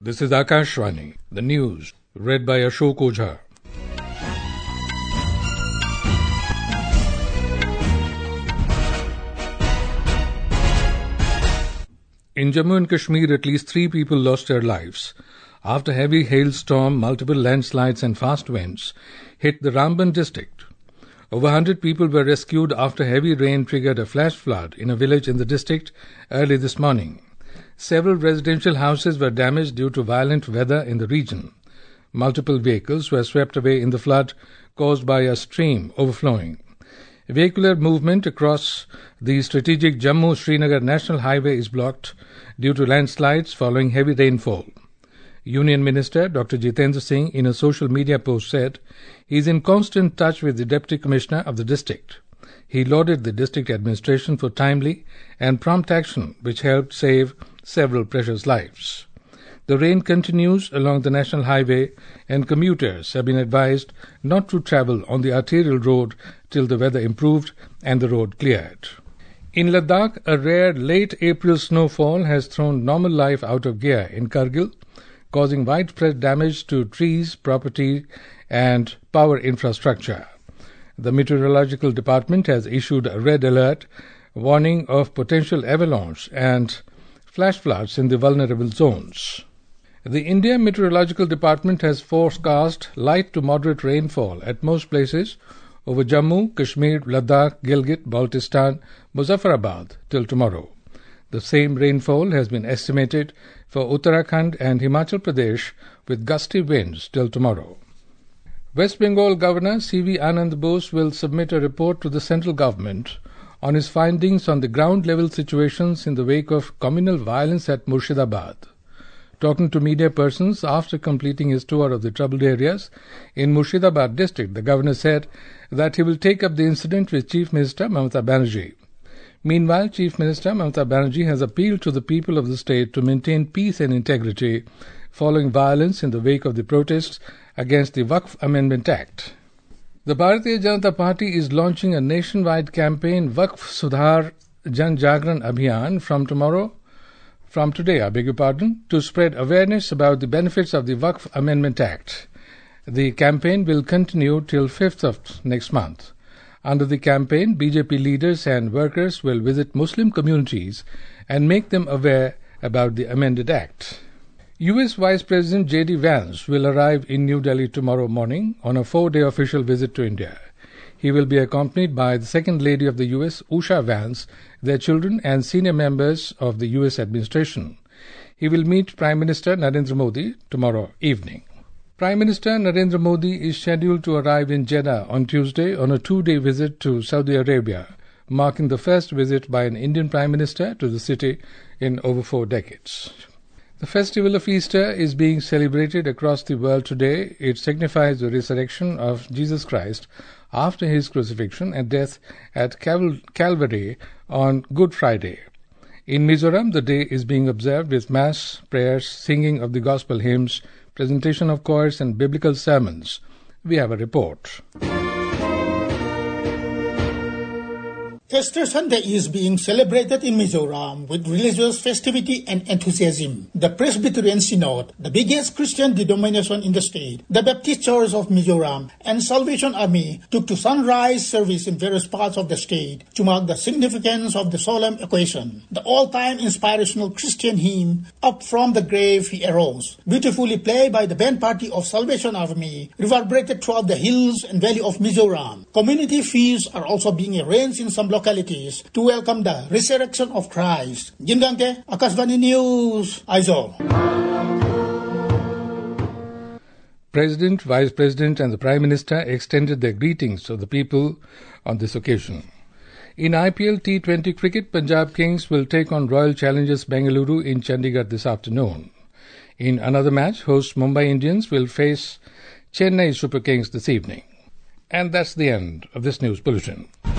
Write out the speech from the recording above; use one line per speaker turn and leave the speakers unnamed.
This is Akashvani, the news, read by Ashok Ojha. In Jammu and Kashmir, at least 3 people lost their lives after heavy hailstorm, multiple landslides and fast winds hit the Ramban district. Over 100 people were rescued after heavy rain triggered a flash flood in a village in the district early this morning. Several residential houses were damaged due to violent weather in the region. Multiple vehicles were swept away in the flood caused by a stream overflowing. Vehicular movement across the strategic Jammu-Srinagar National Highway is blocked due to landslides following heavy rainfall. Union Minister Dr. Jitendra Singh, in a social media post, said he is in constant touch with the Deputy Commissioner of the district. He lauded the district administration for timely and prompt action, which helped save several precious lives. The rain continues along the National Highway, and commuters have been advised not to travel on the arterial road till the weather improved and the road cleared. In Ladakh, a rare late April snowfall has thrown normal life out of gear in Kargil, causing widespread damage to trees, property, and power infrastructure. The Meteorological Department has issued a red alert warning of potential avalanche and flash floods in the vulnerable zones. The India Meteorological Department has forecast light to moderate rainfall at most places over Jammu, Kashmir, Ladakh, Gilgit, Baltistan, Muzaffarabad till tomorrow. The same rainfall has been estimated for Uttarakhand and Himachal Pradesh with gusty winds till tomorrow. West Bengal Governor C.V. Anand Bose will submit a report to the central government on his findings on the ground-level situations in the wake of communal violence at Murshidabad. Talking to media persons after completing his tour of the troubled areas in Murshidabad district, the governor said that he will take up the incident with Chief Minister Mamata Banerjee. Meanwhile, Chief Minister Mamata Banerjee has appealed to the people of the state to maintain peace and integrity following violence in the wake of the protests against the Waqf Amendment Act. The Bharatiya Janata Party is launching a nationwide campaign, Waqf Sudhar Jan Jagran Abhiyan, from today, to spread awareness about the benefits of the Waqf Amendment Act. The campaign will continue till 5th of next month. Under the campaign, BJP leaders and workers will visit Muslim communities and make them aware about the amended act. U.S. Vice President J.D. Vance will arrive in New Delhi tomorrow morning on a 4-day official visit to India. He will be accompanied by the Second Lady of the U.S., Usha Vance, their children, and senior members of the U.S. administration. He will meet Prime Minister Narendra Modi tomorrow evening. Prime Minister Narendra Modi is scheduled to arrive in Jeddah on Tuesday on a 2-day visit to Saudi Arabia, marking the first visit by an Indian Prime Minister to the city in over 4 decades. The festival of Easter is being celebrated across the world today. It signifies the resurrection of Jesus Christ after his crucifixion and death at Calvary on Good Friday. In Mizoram, the day is being observed with mass, prayers, singing of the gospel hymns, presentation of choirs and biblical sermons. We have a report.
Easter Sunday is being celebrated in Mizoram with religious festivity and enthusiasm. The Presbyterian Synod, the biggest Christian denomination in the state, the Baptist Church of Mizoram, and Salvation Army took to sunrise service in various parts of the state to mark the significance of the solemn occasion. The all-time inspirational Christian hymn, Up From the Grave He Arose, beautifully played by the band party of Salvation Army, reverberated throughout the hills and valley of Mizoram. Community feasts are also being arranged in some localities to welcome the resurrection of Christ. Jingangke, Akashvani News, Aizawl.
President, Vice President and the Prime Minister extended their greetings to the people on this occasion. In IPL T20 cricket, Punjab Kings will take on Royal Challengers Bengaluru in Chandigarh this afternoon. In another match, host Mumbai Indians will face Chennai Super Kings this evening. And that's the end of this news bulletin.